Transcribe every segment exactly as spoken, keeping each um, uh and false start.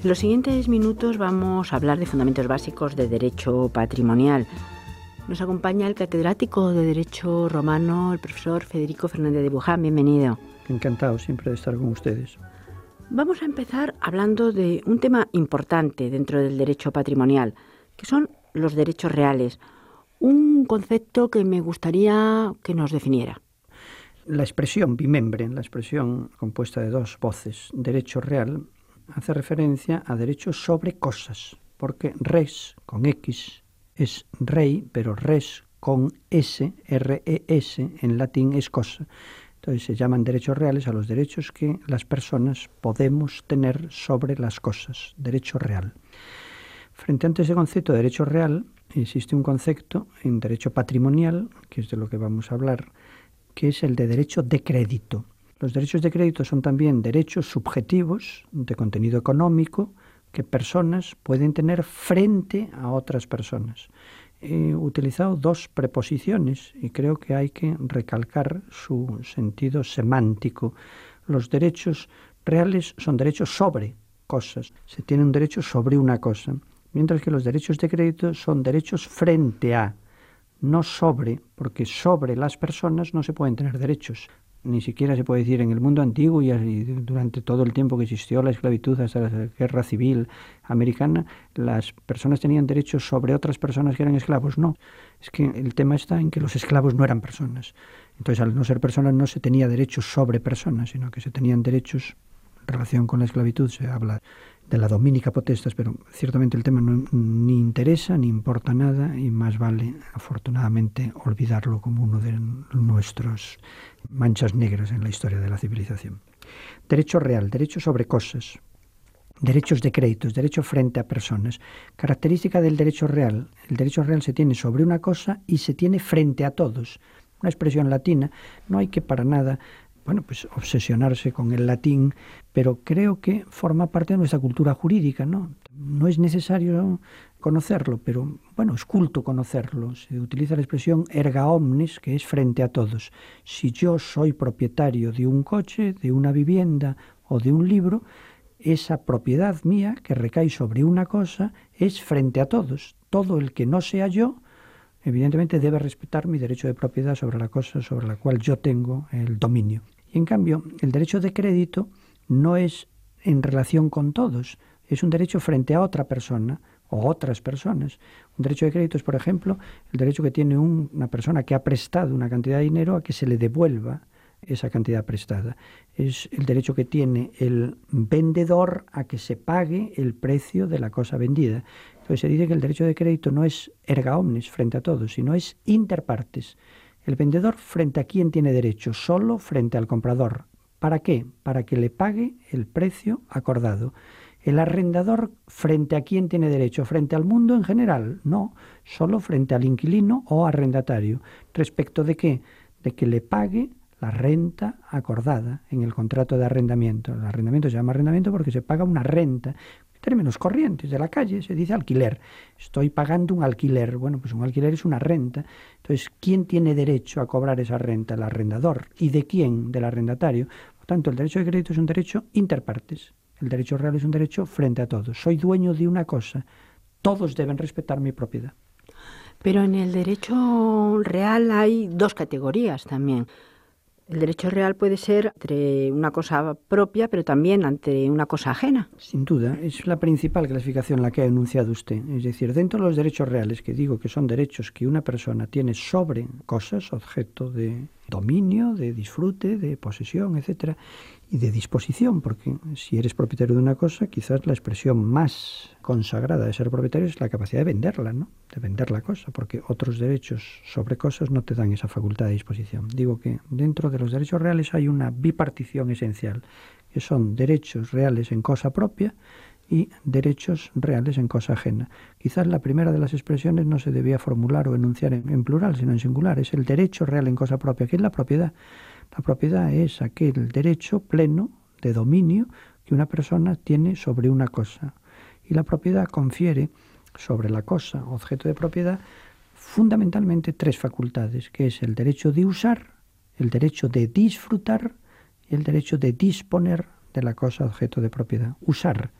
En los siguientes minutos vamos a hablar de fundamentos básicos de derecho patrimonial. Nos acompaña el catedrático de Derecho Romano, el profesor Federico Fernández de Buján. Bienvenido. Encantado siempre de estar con ustedes. Vamos a empezar hablando de un tema importante dentro del derecho patrimonial, que son los derechos reales. Un concepto que me gustaría que nos definiera. La expresión bimembre, la expresión compuesta de dos voces, derecho real, hace referencia a derechos sobre cosas, porque res, con X, es rey, pero res con S, R E S, en latín es cosa. Entonces se llaman derechos reales a los derechos que las personas podemos tener sobre las cosas, derecho real. Frente a ese concepto de derecho real, existe un concepto en derecho patrimonial, que es de lo que vamos a hablar, que es el de derecho de crédito. Los derechos de crédito son también derechos subjetivos de contenido económico que personas pueden tener frente a otras personas. He utilizado dos preposiciones y creo que hay que recalcar su sentido semántico. Los derechos reales son derechos sobre cosas. Se tiene un derecho sobre una cosa, mientras que los derechos de crédito son derechos frente a, no sobre, porque sobre las personas no se pueden tener derechos. Ni siquiera se puede decir en el mundo antiguo y durante todo el tiempo que existió la esclavitud hasta la guerra civil americana, las personas tenían derechos sobre otras personas que eran esclavos. No, es que el tema está en que los esclavos no eran personas. Entonces, al no ser personas, no se tenía derechos sobre personas, sino que se tenían derechos en relación con la esclavitud. Se habla de la dominica potestas, pero ciertamente el tema no ni interesa ni importa nada y más vale, afortunadamente, olvidarlo como uno de nuestros manchas negras en la historia de la civilización. Derecho real, derecho sobre cosas, derechos de créditos, derecho frente a personas. Característica del derecho real, el derecho real se tiene sobre una cosa y se tiene frente a todos. Una expresión latina, no hay que para nada bueno, pues obsesionarse con el latín, pero creo que forma parte de nuestra cultura jurídica, ¿no? No es necesario conocerlo, pero bueno, es culto conocerlo. Se utiliza la expresión erga omnes, que es frente a todos. Si yo soy propietario de un coche, de una vivienda o de un libro, esa propiedad mía que recae sobre una cosa es frente a todos. Todo el que no sea yo, evidentemente debe respetar mi derecho de propiedad sobre la cosa sobre la cual yo tengo el dominio. Y en cambio, el derecho de crédito no es en relación con todos, es un derecho frente a otra persona o otras personas. Un derecho de crédito es, por ejemplo, el derecho que tiene un, una persona que ha prestado una cantidad de dinero a que se le devuelva esa cantidad prestada. Es el derecho que tiene el vendedor a que se pague el precio de la cosa vendida. Entonces se dice que el derecho de crédito no es erga omnes, frente a todos, sino es inter partes. El vendedor frente a quién tiene derecho, solo frente al comprador. ¿Para qué? Para que le pague el precio acordado. El arrendador frente a quién tiene derecho, frente al mundo en general, no, solo frente al inquilino o arrendatario. ¿Respecto de qué? De que le pague la renta acordada en el contrato de arrendamiento. El arrendamiento se llama arrendamiento porque se paga una renta. En términos corrientes de la calle se dice alquiler. Estoy pagando un alquiler. Bueno, pues un alquiler es una renta. Entonces, ¿quién tiene derecho a cobrar esa renta? El arrendador. ¿Y de quién? Del arrendatario. Por tanto, el derecho de crédito es un derecho interpartes. El derecho real es un derecho frente a todos. Soy dueño de una cosa. Todos deben respetar mi propiedad. Pero en el derecho real hay dos categorías también. El derecho real puede ser entre una cosa propia, pero también ante una cosa ajena. Sin duda, es la principal clasificación la que ha enunciado usted. Es decir, dentro de los derechos reales, que digo que son derechos que una persona tiene sobre cosas, objeto de dominio, de disfrute, de posesión, etcétera, y de disposición, porque si eres propietario de una cosa, quizás la expresión más consagrada de ser propietario es la capacidad de venderla, ¿no? De vender la cosa, porque otros derechos sobre cosas no te dan esa facultad de disposición. Digo que dentro de los derechos reales hay una bipartición esencial, que son derechos reales en cosa propia y derechos reales en cosa ajena. Quizás la primera de las expresiones no se debía formular o enunciar en, en plural, sino en singular. Es el derecho real en cosa propia, que es la propiedad. La propiedad es aquel derecho pleno de dominio que una persona tiene sobre una cosa. Y la propiedad confiere sobre la cosa, objeto de propiedad, fundamentalmente tres facultades, que es el derecho de usar, el derecho de disfrutar y el derecho de disponer de la cosa objeto de propiedad. Usar.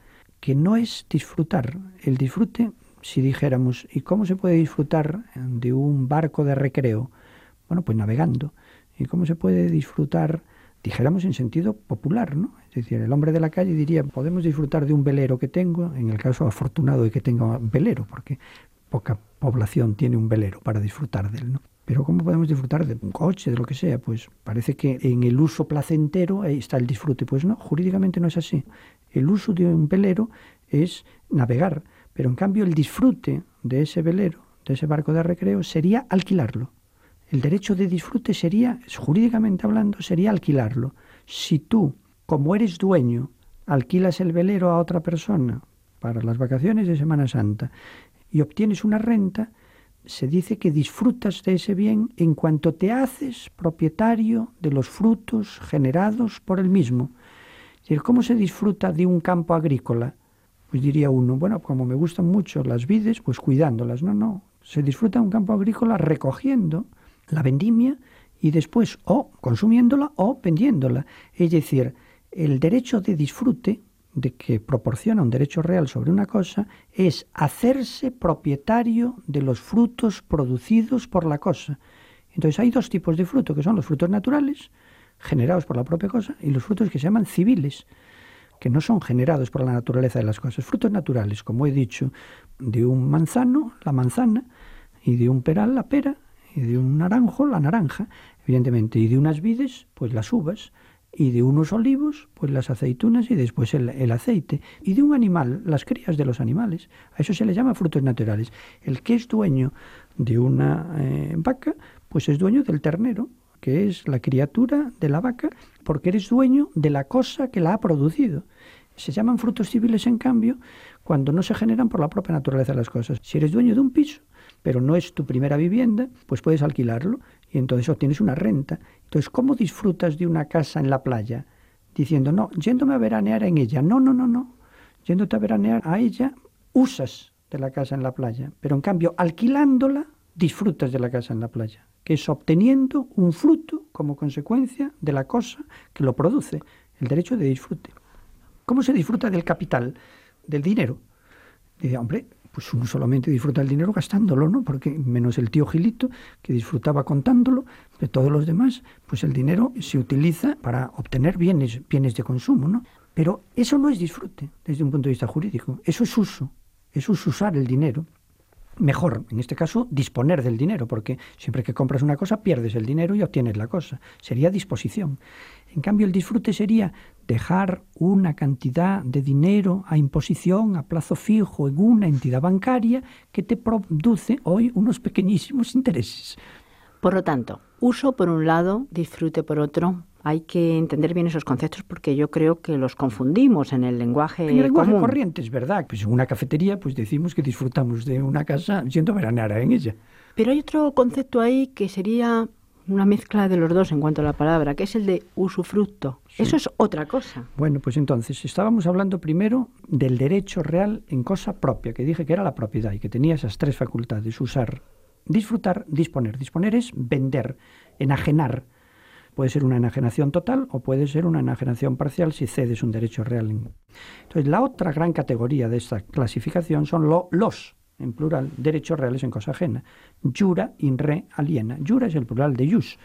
que no es disfrutar. El disfrute, si dijéramos, ¿y cómo se puede disfrutar de un barco de recreo? Bueno, pues navegando. ¿Y cómo se puede disfrutar, dijéramos en sentido popular, ¿no? Es decir, el hombre de la calle diría, podemos disfrutar de un velero que tengo, en el caso afortunado de que tenga un velero, porque poca población tiene un velero para disfrutar de él, ¿no? Pero ¿cómo podemos disfrutar de un coche, de lo que sea? Pues parece que en el uso placentero ahí está el disfrute. Pues no, jurídicamente no es así. El uso de un velero es navegar, pero en cambio el disfrute de ese velero, de ese barco de recreo, sería alquilarlo. El derecho de disfrute sería, jurídicamente hablando, sería alquilarlo. Si tú, como eres dueño, alquilas el velero a otra persona para las vacaciones de Semana Santa y obtienes una renta, se dice que disfrutas de ese bien en cuanto te haces propietario de los frutos generados por el mismo. Es decir, ¿cómo se disfruta de un campo agrícola? Pues diría uno, bueno, como me gustan mucho las vides, pues cuidándolas. No, no, se disfruta de un campo agrícola recogiendo la vendimia y después o consumiéndola o vendiéndola. Es decir, el derecho de disfrute, de que proporciona un derecho real sobre una cosa, es hacerse propietario de los frutos producidos por la cosa. Entonces hay dos tipos de fruto, que son los frutos naturales, generados por la propia cosa, y los frutos que se llaman civiles, que no son generados por la naturaleza de las cosas. Frutos naturales, como he dicho, de un manzano, la manzana, y de un peral, la pera, y de un naranjo, la naranja, evidentemente, y de unas vides, pues las uvas, y de unos olivos, pues las aceitunas y después el, el aceite. Y de un animal, las crías de los animales. A eso se le llama frutos naturales. El que es dueño de una eh, vaca, pues es dueño del ternero, que es la criatura de la vaca, porque eres dueño de la cosa que la ha producido. Se llaman frutos civiles, en cambio, cuando no se generan por la propia naturaleza de las cosas. Si eres dueño de un piso, pero no es tu primera vivienda, pues puedes alquilarlo y entonces obtienes una renta. Entonces, ¿cómo disfrutas de una casa en la playa? Diciendo, no, yéndome a veranear en ella. No, no, no, no. Yéndote a veranear a ella, usas de la casa en la playa. Pero en cambio, alquilándola, disfrutas de la casa en la playa, que es obteniendo un fruto como consecuencia de la cosa que lo produce, el derecho de disfrute. ¿Cómo se disfruta del capital, del dinero? Dice, hombre, pues uno solamente disfruta el dinero gastándolo, ¿no? Porque menos el tío Gilito, que disfrutaba contándolo, de todos los demás, pues el dinero se utiliza para obtener bienes, bienes de consumo, ¿no? Pero eso no es disfrute desde un punto de vista jurídico, eso es uso, eso es usar el dinero. Mejor, en este caso, disponer del dinero, porque siempre que compras una cosa pierdes el dinero y obtienes la cosa. Sería disposición. En cambio, el disfrute sería dejar una cantidad de dinero a imposición, a plazo fijo, en una entidad bancaria que te produce hoy unos pequeñísimos intereses. Por lo tanto, uso por un lado, disfrute por otro. Hay que entender bien esos conceptos porque yo creo que los confundimos en el lenguaje En el lenguaje común. corriente, es verdad. Pues en una cafetería pues decimos que disfrutamos de una casa yendo a veranear en ella. Pero hay otro concepto ahí que sería una mezcla de los dos en cuanto a la palabra, que es el de usufructo. Sí. Eso es otra cosa. Bueno, pues entonces estábamos hablando primero del derecho real en cosa propia, que dije que era la propiedad y que tenía esas tres facultades: usar, disfrutar, disponer. Disponer es vender, enajenar. Puede ser una enajenación total o puede ser una enajenación parcial si cedes un derecho real. Entonces, la otra gran categoría de esta clasificación son lo, los, en plural, derechos reales en cosa ajena. Jura, in re, aliena. Jura es el plural de jus.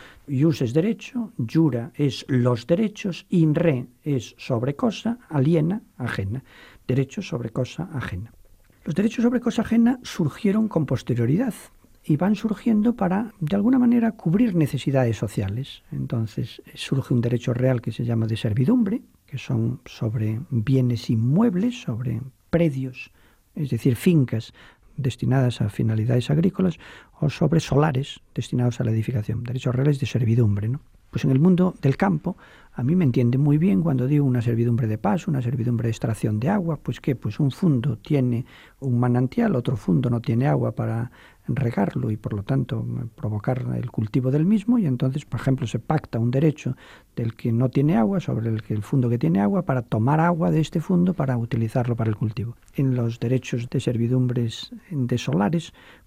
Jus es derecho, jura es los derechos, in re es sobre cosa, aliena, ajena. Derechos sobre cosa ajena. Los derechos sobre cosa ajena surgieron con posterioridad y van surgiendo para, de alguna manera, cubrir necesidades sociales. Entonces surge un derecho real que se llama de servidumbre, que son sobre bienes inmuebles, sobre predios, es decir, fincas destinadas a finalidades agrícolas, o sobre solares destinados a la edificación. Derechos reales de servidumbre, ¿no? Pues en el mundo del campo, a mí me entiende muy bien cuando digo una servidumbre de paso, una servidumbre de extracción de agua. Pues ¿qué? Pues un fundo tiene un manantial, otro fundo no tiene agua para regarlo y por lo tanto provocar el cultivo del mismo, y entonces, por ejemplo, se pacta un derecho del que no tiene agua sobre el que el fundo que tiene agua para tomar agua de este fundo para utilizarlo para el cultivo. En los derechos de servidumbres de solares,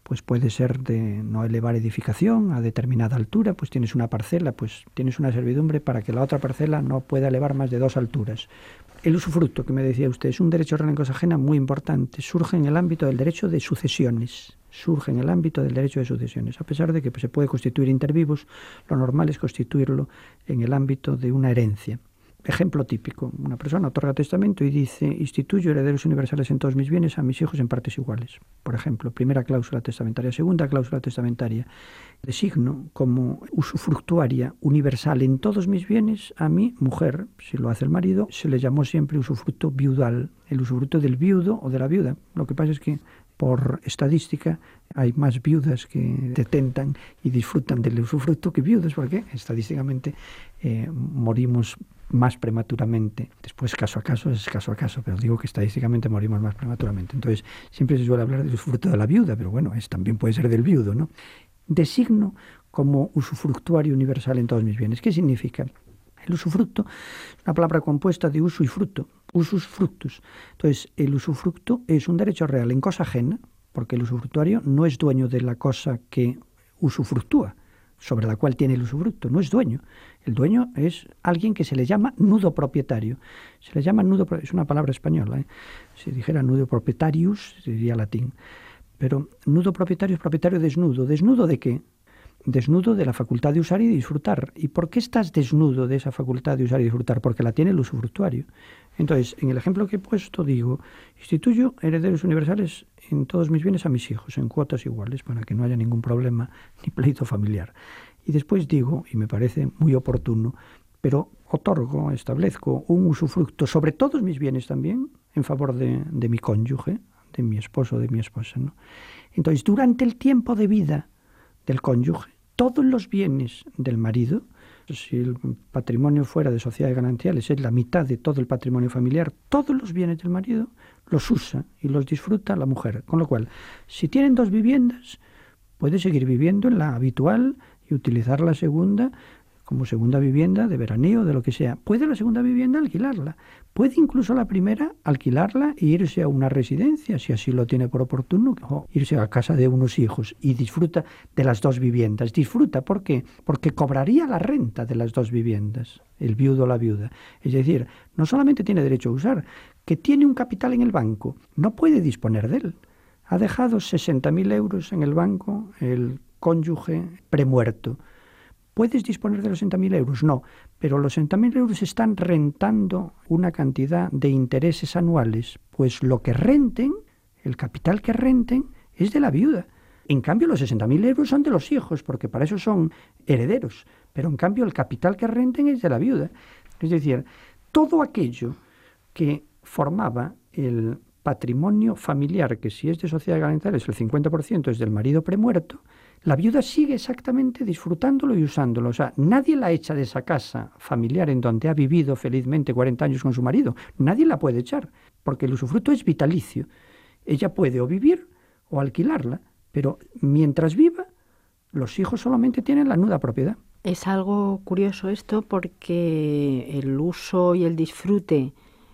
pues puede ser de no elevar edificación a determinada altura, pues tienes una parcela, pues tienes una servidumbre para que la otra parcela no pueda elevar más de dos alturas. El usufructo, que me decía usted, es un derecho real en cosa ajena muy importante, surge en el ámbito del derecho de sucesiones, surge en el ámbito del derecho de sucesiones, a pesar de que pues, se puede constituir inter vivos, lo normal es constituirlo en el ámbito de una herencia. Ejemplo típico, una persona otorga testamento y dice, instituyo herederos universales en todos mis bienes a mis hijos en partes iguales. Por ejemplo, primera cláusula testamentaria, segunda cláusula testamentaria, designo como usufructuaria universal en todos mis bienes a mi mujer. Si lo hace el marido, se le llamó siempre usufructo viudal, el usufructo del viudo o de la viuda. Lo que pasa es que por estadística hay más viudas que detentan y disfrutan del usufructo que viudas, porque estadísticamente eh, morimos más prematuramente. Después, caso a caso, es caso a caso, pero digo que estadísticamente morimos más prematuramente. Entonces, siempre se suele hablar del usufructo de la viuda, pero bueno, es, también puede ser del viudo, ¿no? Designo como usufructuario universal en todos mis bienes. ¿Qué significa? El usufructo es una palabra compuesta de uso y fruto, usus fructus. Entonces, el usufructo es un derecho real en cosa ajena, porque el usufructuario no es dueño de la cosa que usufructúa, sobre la cual tiene el usufructo, no es dueño. El dueño es alguien que se le llama nudo propietario. Se le llama nudo, es una palabra española, ¿eh? Si dijera nudo proprietarius, sería latín. Pero nudo propietario es propietario desnudo. ¿Desnudo de qué? Desnudo de la facultad de usar y disfrutar. ¿Y por qué estás desnudo de esa facultad de usar y disfrutar? Porque la tiene el usufructuario. Entonces, en el ejemplo que he puesto, digo, instituyo herederos universales en todos mis bienes a mis hijos, en cuotas iguales, para que no haya ningún problema ni pleito familiar. Y después digo, y me parece muy oportuno, pero otorgo, establezco un usufructo sobre todos mis bienes también, en favor de, de mi cónyuge, de mi esposo o de mi esposa, ¿no? Entonces, durante el tiempo de vida del cónyuge, todos los bienes del marido, si el patrimonio fuera de sociedades gananciales es la mitad de todo el patrimonio familiar, todos los bienes del marido los usa y los disfruta la mujer. Con lo cual, si tienen dos viviendas, puede seguir viviendo en la habitual y utilizar la segunda como segunda vivienda de veraneo, de lo que sea. Puede la segunda vivienda alquilarla. Puede incluso la primera alquilarla e irse a una residencia, si así lo tiene por oportuno, o irse a casa de unos hijos y disfruta de las dos viviendas. Disfruta, ¿por qué? Porque cobraría la renta de las dos viviendas, el viudo o la viuda. Es decir, no solamente tiene derecho a usar, que tiene un capital en el banco, no puede disponer de él. Ha dejado sesenta mil euros en el banco el cónyuge premuerto. ¿Puedes disponer de los sesenta mil euros? No, pero los sesenta mil euros están rentando una cantidad de intereses anuales, pues lo que renten, el capital que renten, es de la viuda. En cambio, los sesenta mil euros son de los hijos, porque para eso son herederos, pero en cambio el capital que renten es de la viuda. Es decir, todo aquello que formaba el patrimonio familiar, que si es de sociedades gananciales el cincuenta por ciento es del marido premuerto, la viuda sigue exactamente disfrutándolo y usándolo. O sea, nadie la echa de esa casa familiar en donde ha vivido felizmente cuarenta años con su marido. Nadie la puede echar, porque el usufructo es vitalicio. Ella puede o vivir o alquilarla, pero mientras viva, los hijos solamente tienen la nuda propiedad. Es algo curioso esto, porque el uso y el disfrute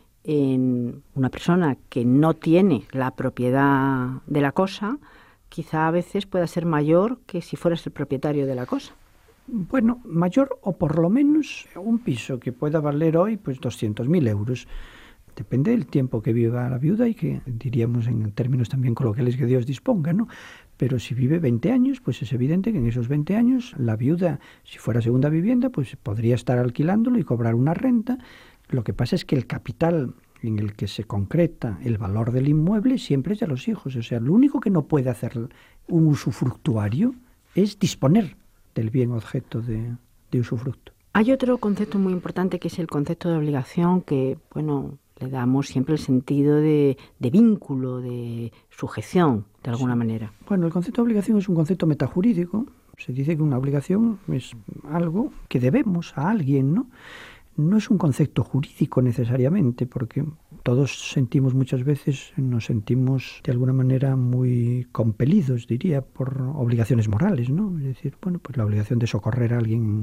en una persona que no tiene la propiedad de la cosa, quizá a veces pueda ser mayor que si fueras el propietario de la cosa. Bueno, mayor o por lo menos un piso que pueda valer hoy pues doscientos mil euros. Depende del tiempo que viva la viuda y que diríamos en términos también coloquiales que Dios disponga, ¿no? Pero si vive veinte años, pues es evidente que en esos veinte años la viuda, si fuera segunda vivienda, pues podría estar alquilándolo y cobrar una renta. Lo que pasa es que el capital en el que se concreta el valor del inmueble siempre es de los hijos. O sea, lo único que no puede hacer un usufructuario es disponer del bien objeto de, de usufructo. Hay otro concepto muy importante que es el concepto de obligación, que, bueno, le damos siempre el sentido de, de vínculo, de sujeción, de alguna sí. manera. Bueno, el concepto de obligación es un concepto metajurídico. Se dice que una obligación es algo que debemos a alguien, ¿no? No es un concepto jurídico necesariamente, porque todos sentimos muchas veces, nos sentimos de alguna manera muy compelidos, diría, por obligaciones morales, ¿no? Es decir, bueno, pues la obligación de socorrer a alguien que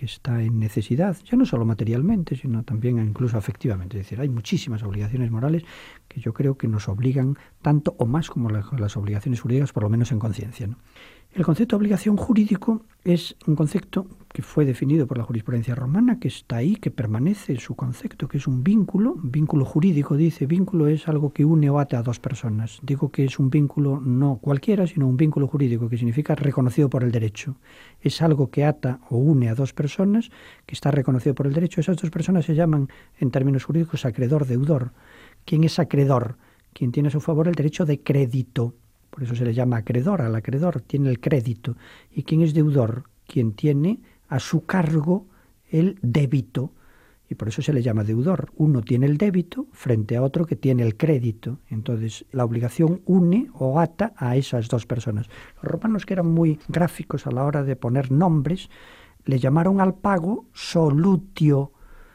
que está en necesidad, ya no solo materialmente, sino también incluso afectivamente. Es decir, hay muchísimas obligaciones morales que yo creo que nos obligan tanto o más como las, las obligaciones jurídicas, por lo menos en conciencia, ¿no? El concepto de obligación jurídico es un concepto que fue definido por la jurisprudencia romana, que está ahí, que permanece su concepto, que es un vínculo, un vínculo jurídico, dice, vínculo es algo que une o ata a dos personas. Digo que es un vínculo no cualquiera, sino un vínculo jurídico, que significa reconocido por el derecho. Es algo que ata o une a dos personas, que está reconocido por el derecho. Esas dos personas se llaman, en términos jurídicos, acreedor-deudor. ¿Quién es acreedor? Quien tiene a su favor el derecho de crédito. Por eso se le llama acreedor, al acreedor tiene el crédito. ¿Y quién es deudor? Quien tiene a su cargo el débito. Y por eso se le llama deudor. Uno tiene el débito frente a otro que tiene el crédito. Entonces, la obligación une o ata a esas dos personas. Los romanos, que eran muy gráficos a la hora de poner nombres, le llamaron al pago solutio.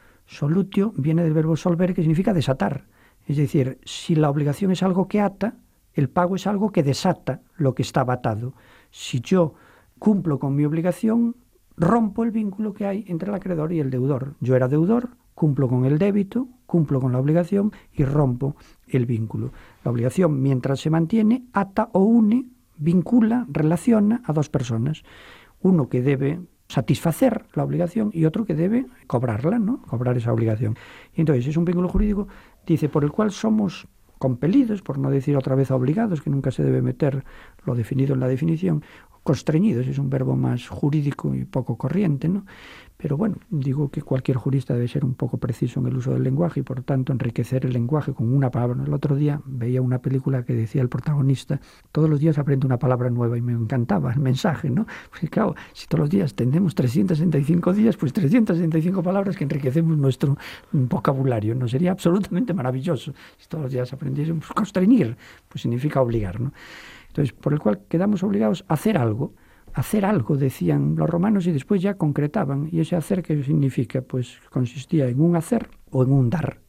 Solutio viene del verbo solver, que significa desatar. Es decir, si la obligación es algo que ata, el pago es algo que desata lo que estaba atado. Si yo cumplo con mi obligación, rompo el vínculo que hay entre el acreedor y el deudor. Yo era deudor, cumplo con el débito, cumplo con la obligación y rompo el vínculo. La obligación, mientras se mantiene, ata o une, vincula, relaciona a dos personas. Uno que debe satisfacer la obligación y otro que debe cobrarla, ¿no? Cobrar esa obligación. Y entonces es un vínculo jurídico, dice, por el cual somos compelidos, por no decir otra vez obligados, que nunca se debe meter lo definido en la definición, constreñidos, es un verbo más jurídico y poco corriente, ¿no? Pero bueno, digo que cualquier jurista debe ser un poco preciso en el uso del lenguaje y por tanto enriquecer el lenguaje con una palabra. El otro día veía una película que decía el protagonista, todos los días aprendo una palabra nueva, y me encantaba el mensaje, ¿no? Porque claro, si todos los días tenemos trescientos sesenta y cinco días, pues trescientas sesenta y cinco palabras que enriquecemos nuestro vocabulario, ¿no? Sería absolutamente maravilloso si todos los días aprendiésemos. Constreñir, pues significa obligar, ¿no? Entonces, por el cual quedamos obligados a hacer algo. Hacer algo, decían los romanos, y después ya concretaban. ¿Y ese hacer qué significa? Pues consistía en un hacer o en un dar.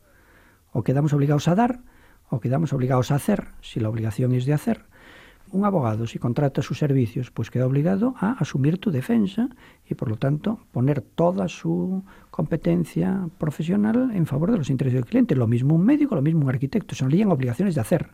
O quedamos obligados a dar, o quedamos obligados a hacer, si la obligación es de hacer. Un abogado, si contrata sus servicios, pues queda obligado a asumir tu defensa y, por lo tanto, poner toda su competencia profesional en favor de los intereses del cliente. Lo mismo un médico, lo mismo un arquitecto. Son obligaciones de hacer.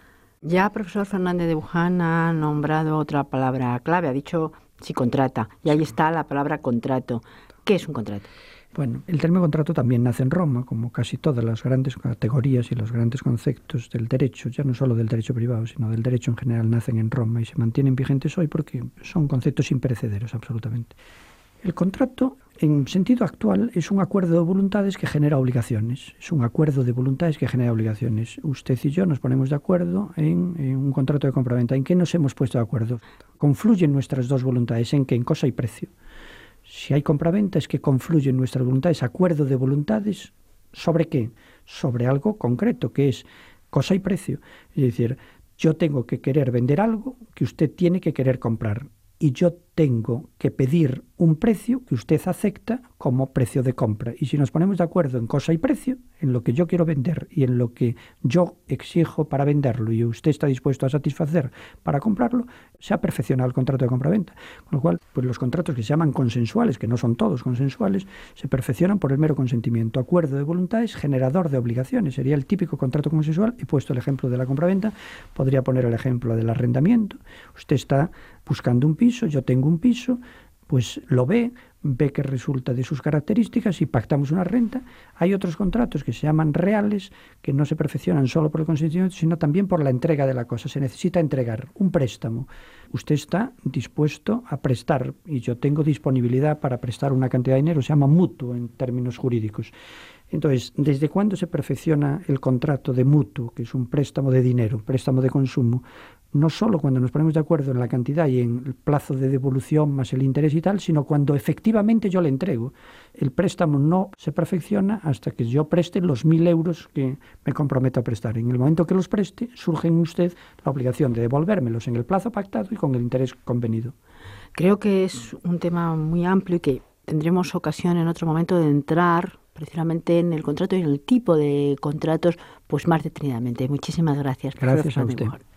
Ya profesor Fernández de Buján ha nombrado otra palabra clave, ha dicho si contrata, y ahí está la palabra contrato. ¿Qué es un contrato? Bueno, el término contrato también nace en Roma, como casi todas las grandes categorías y los grandes conceptos del derecho, ya no solo del derecho privado, sino del derecho en general, nacen en Roma y se mantienen vigentes hoy porque son conceptos imperecederos, absolutamente. El contrato, en sentido actual, es un acuerdo de voluntades que genera obligaciones. Es un acuerdo de voluntades que genera obligaciones. Usted y yo nos ponemos de acuerdo en, en un contrato de compraventa. ¿En qué nos hemos puesto de acuerdo? Confluyen nuestras dos voluntades. ¿En qué? En cosa y precio. Si hay compraventa es que confluyen nuestras voluntades. Acuerdo de voluntades, ¿sobre qué? Sobre algo concreto, que es cosa y precio. Es decir, yo tengo que querer vender algo que usted tiene que querer comprar. Y yo tengo que pedir un precio que usted acepta como precio de compra. Y si nos ponemos de acuerdo en cosa y precio, en lo que yo quiero vender y en lo que yo exijo para venderlo y usted está dispuesto a satisfacer para comprarlo, se ha perfeccionado el contrato de compraventa. Con lo cual, pues los contratos que se llaman consensuales, que no son todos consensuales, se perfeccionan por el mero consentimiento. Acuerdo de voluntades, generador de obligaciones. Sería el típico contrato consensual. He puesto el ejemplo de la compraventa, podría poner el ejemplo del arrendamiento. Usted está buscando un piso, yo tengo un piso, pues lo ve, ve que resulta de sus características y pactamos una renta. Hay otros contratos que se llaman reales, que no se perfeccionan solo por el consentimiento, sino también por la entrega de la cosa. Se necesita entregar un préstamo. Usted está dispuesto a prestar y yo tengo disponibilidad para prestar una cantidad de dinero, se llama mutuo en términos jurídicos. Entonces, ¿desde cuándo se perfecciona el contrato de mutuo, que es un préstamo de dinero, préstamo de consumo? No solo cuando nos ponemos de acuerdo en la cantidad y en el plazo de devolución más el interés y tal, sino cuando efectivamente yo le entrego. El préstamo no se perfecciona hasta que yo preste los mil euros que me comprometo a prestar. En el momento que los preste, surge en usted la obligación de devolvérmelos en el plazo pactado y con el interés convenido. Creo que es un tema muy amplio y que tendremos ocasión en otro momento de entrar precisamente en el contrato y en el tipo de contratos, pues más detenidamente. Muchísimas gracias. Gracias a usted.